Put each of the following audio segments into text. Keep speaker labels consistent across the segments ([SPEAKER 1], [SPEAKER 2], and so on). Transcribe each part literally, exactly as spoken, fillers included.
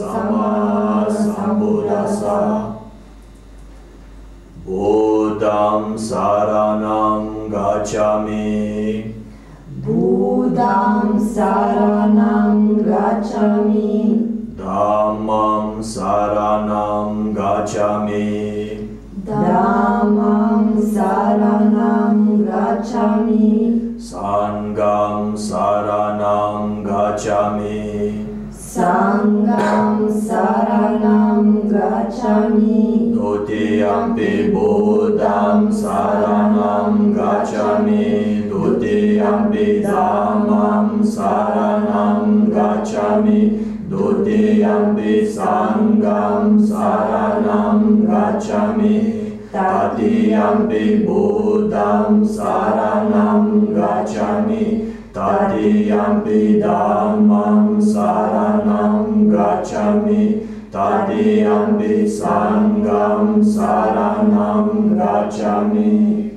[SPEAKER 1] サマサンブダサブーダンサラナンガチャミ
[SPEAKER 2] ブーダンサラナンガチャミ
[SPEAKER 1] ダンマンサラナンガチャミ
[SPEAKER 2] ダーマンサラナンガチャミ
[SPEAKER 1] サンガンサラナンガチャミ
[SPEAKER 2] サンガンサラナンガチャミ
[SPEAKER 1] ドティヤンピブダンサラナンガチャミドティヤンピダーマンサラナンガチャミドティヤンピサンガンサラナンガチャミタティヤンピブダンサラナンガチャミタティヤンピダーマンサラナンガチャミタティヤンピサンガンサラナンガチャミ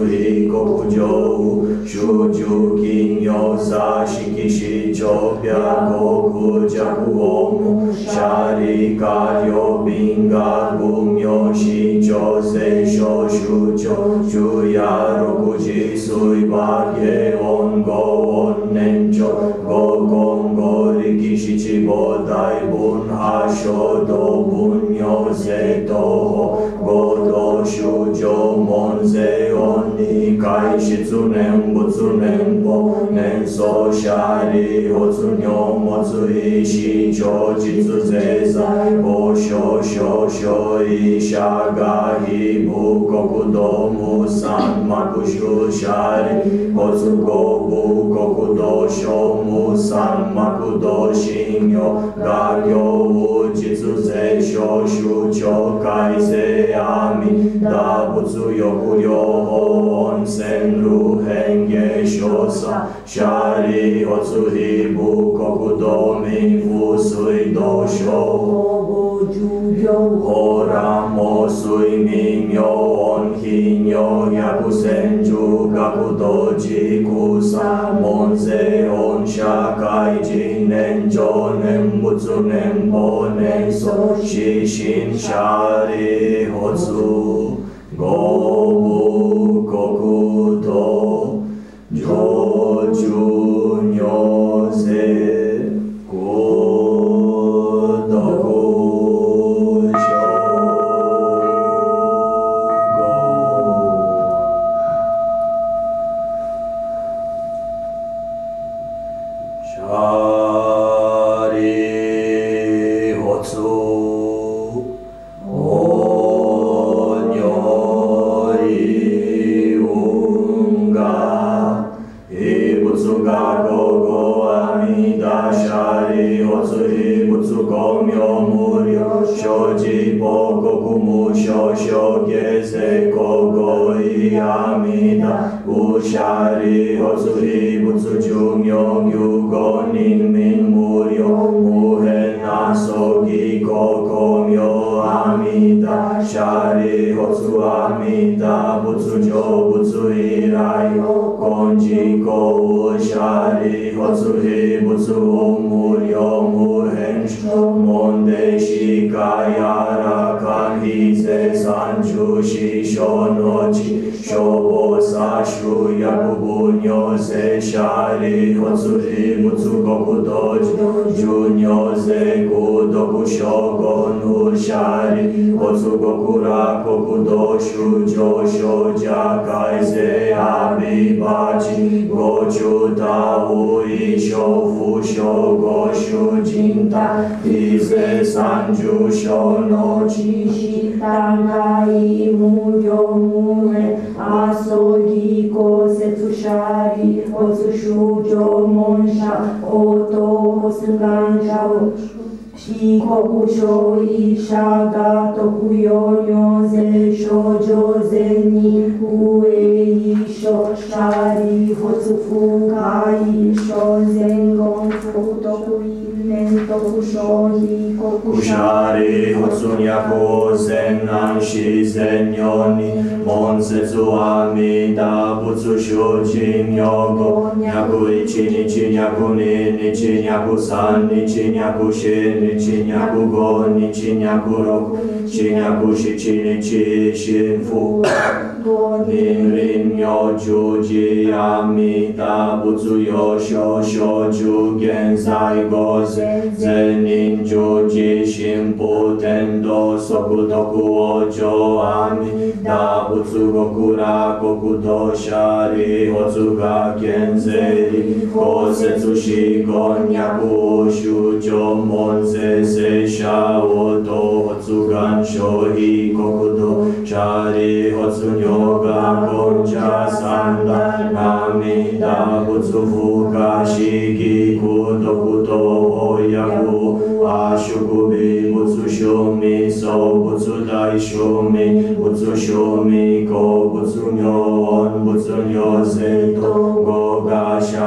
[SPEAKER 1] 諸十金曜座式四長平やこくじゃくおむシャリカリョビンガグミョシチョセショシュチョシュヤロクジスイバゲオンゴオンネンチョゴゴンゴリキシチボダイブンハショドブンヨゼトホゴドシュジョモンゼオンニカイシツネンブツネンボネンソシャリホツニョモツイシチョジツゼザイボショショショイシャガヒブコクドムサンマクシュシャリホツゴブコクドショムサンマクドシンヨガギョウジツゼショシュチョカイセアミダブツヨクヨホオンセンルヘンゲショサシャリホツヒブコクドミフスイドショホラモスイミミョオンヒニョヤクセンジュガクドジクサモンゼオンシャカイジネンジョネンブツネンボネンソシシンシャリホツゴブコクトジョジュニョゼコドコShashu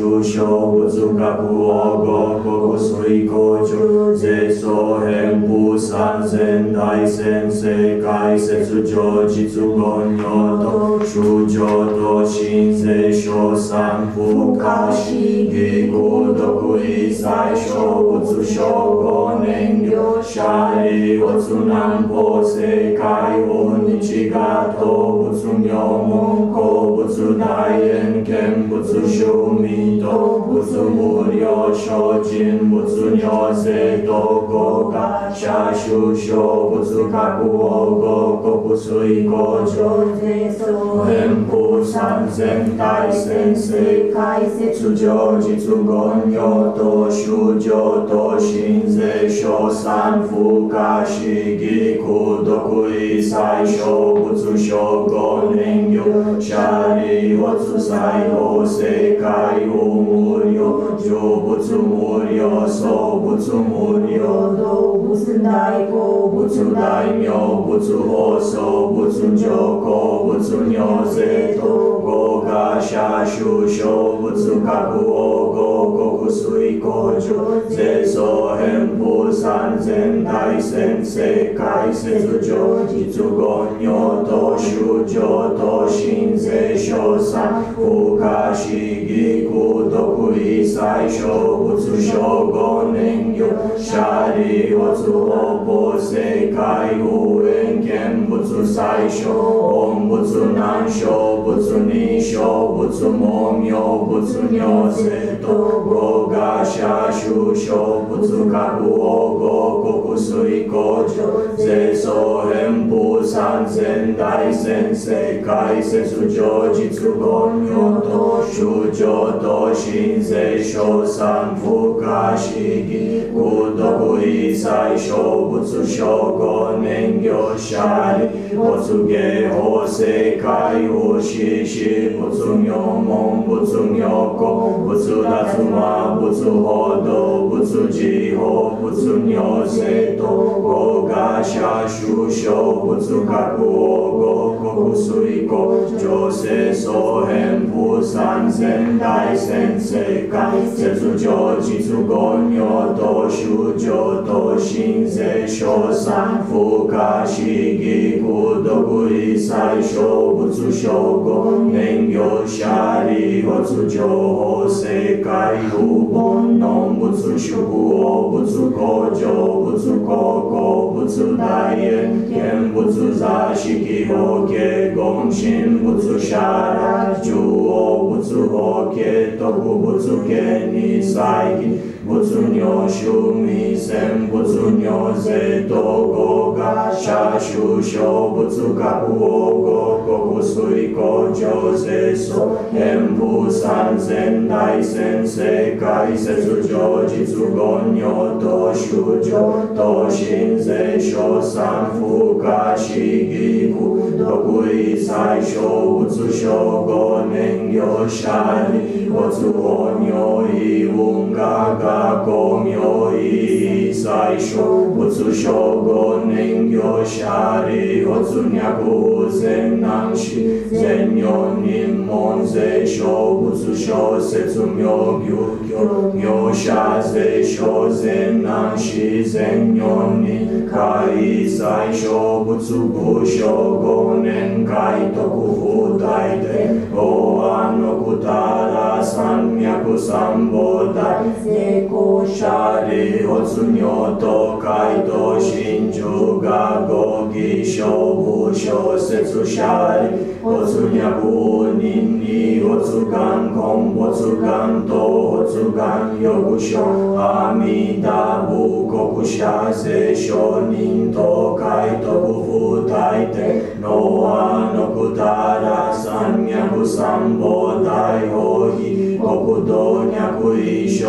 [SPEAKER 1] 修正仏覚を五国水工中絶相変不三千大先生解説上実言用と修正と神聖小三不可思議孤独一切小仏小五年行者利仏南方世界法日が東仏名門公仏大円見仏修味と仏無量精進仏如聖と合が社修正仏覚を五国水工上税相変不三千大先生解説上実言用と修正と神聖小三不可思議孤独一切小仏小五年行者利仏最高世界を無量上仏無量総仏無量道仏大公仏大名仏法僧仏上皇仏如聖と合が社修正仏覚を五国水工上税相変不三千大先生解説上実言用と修正と神聖小三不可思議孤独一切小仏小五年行者利仏法法世界無縁見仏最小本仏南小仏二小仏無名仏如聖と合が社修正仏覚を五国水工上税相変不三千大先生解説上実言用と修正と神聖小三不可思議孤独一切小仏小五年行者利仏芸法世界無視し仏名門仏如公仏脱魔仏法道仏自法仏如聖と合が社修正仏覚を五国水工上世相変不三千大先生解説上実言用と修正と神聖小三不可思議孤独一切小仏小五年行者利仏情報世界不煩悩仏宿王仏工場仏高校仏大円見仏座敷法華言神仏者来中央仏法華徳仏家に再起仏如修味仙仏如聖と合が社修正仏覚を五国水工上税相変不三千大先生解説上実言用と修正と神聖小三不可思議孤独一切小仏小五年行者利仏法如意運河が公明一切小仏小五年行者利仏脈不全難し全如人門税小仏小説妙牛教妙者税小全難し全如人開催小仏部小五年開徳不大で大安のくたら三脈三宝大成功者利仏如と街道真珠が合議小部小説者利仏脈人に仏願根仏願と仏願欲所阿弥陀仏国者聖承人と海徳不大帝ノアのくたら三脈三宝大法義国土脈一生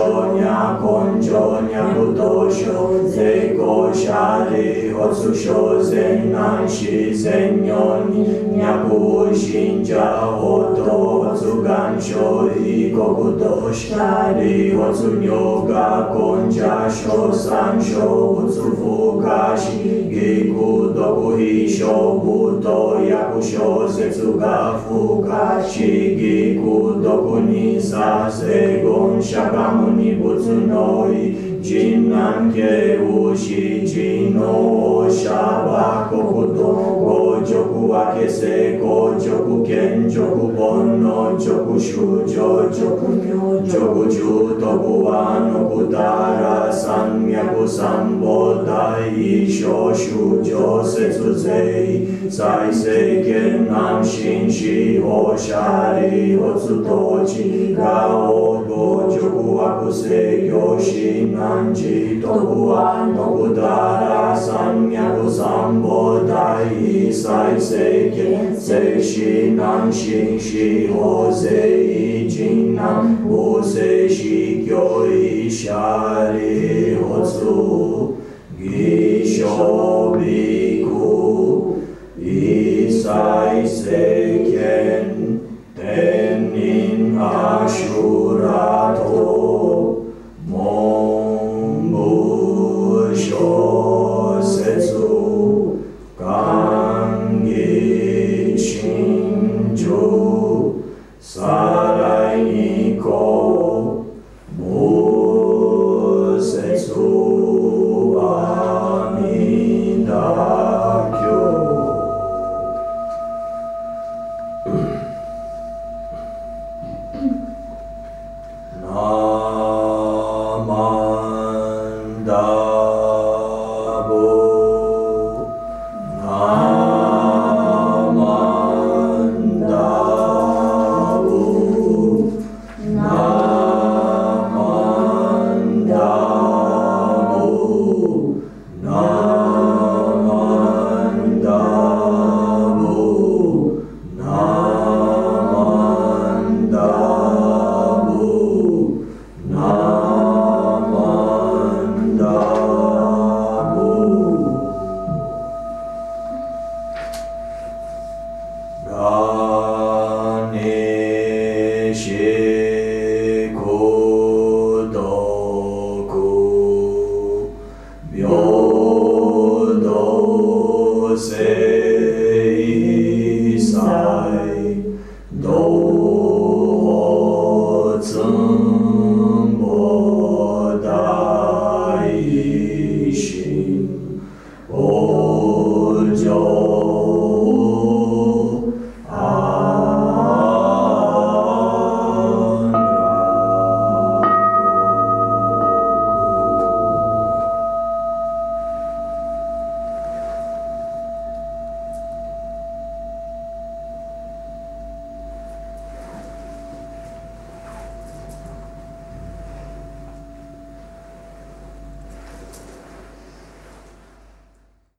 [SPEAKER 1] sho nya konjo nya buto sho ze ko shari hotsu sho zen nan shi zen nyoni nya ku shinja hoto hotsu gan sho iko kuto shari hotsu nyoga konja sho san sho butsu fuka shi giku doku hi sho buto yaku sho zetsu ga fuka shi giku doku ni sa se gon shakamuni butsu noi jinnan ke ushi jino shaba kokuto gojoku akese gojoku ken joku bonno joku shujo joku nyo joku jutoku ano kutara sanmyaku sambo dai sho shujo setsu zei sai sei ken nam shin shi ho shari hotsu tochi ga o gojoku akuse yoshi nanji toku ano kutara sanmyaku sambo dai sai sei ken sei shi nan shin shi ho zei jinnam ho sei shi kyo ishari hotsu gisho biku isai seiken tenin ashurato mombu shosetsu kangi shinju sarai niko musetsu amidakyo. Do